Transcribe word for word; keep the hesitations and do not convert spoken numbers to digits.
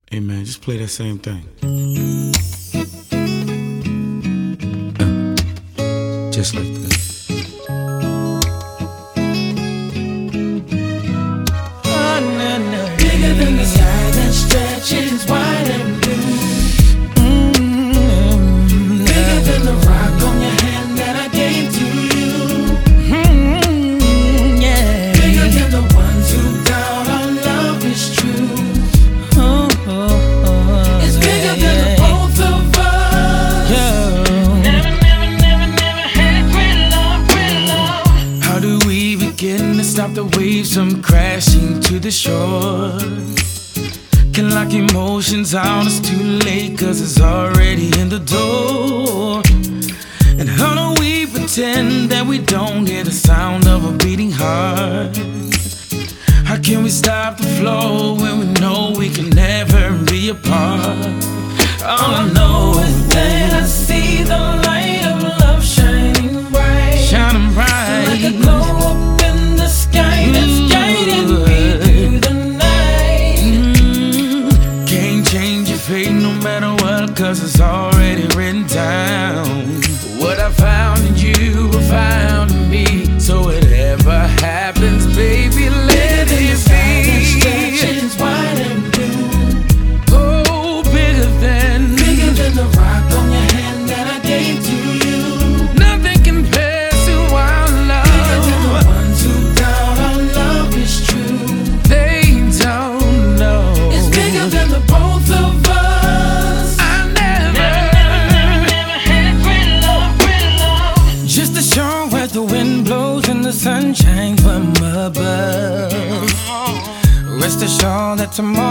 Hey man, just play that same thing. Uh, just like that. Oh, no, no. Bigger than the sky that stretches wide and blue. Mm-hmm. Bigger than the rock on your hand that I gave to you. Mm-hmm. Yeah. Bigger than the ones who doubt our love is true. Oh, oh, oh. It's bigger yeah, than yeah. the both of us. Yeah. Never, never, never, never had great love, great love. How do we begin to stop the waves from crashing to the shore? Can lock emotions out, it's too late, cause it's already in the door. And how do we pretend that we don't hear the sound of a beating heart? How can we stop the flow when we know we can never be apart? All I know is that I see the light of love shining bright, shining bright, like a glow up in the sky that's guiding me through the night. Mm, can't change your fate no matter what, cause it's already written down. What I found in you, I found in me. So whatever happens, baby, let it be. Stretches wide and blue. Oh, bigger than, bigger than the rock on your hand that I gave to you. Nothing compares to our love. Bigger than the ones who doubt our love is true. They don't know. It's bigger than the both of us. I never, never, never, never had great love, great love. just to show where the wind blows and the sun shines from above. Rest assured that tomorrow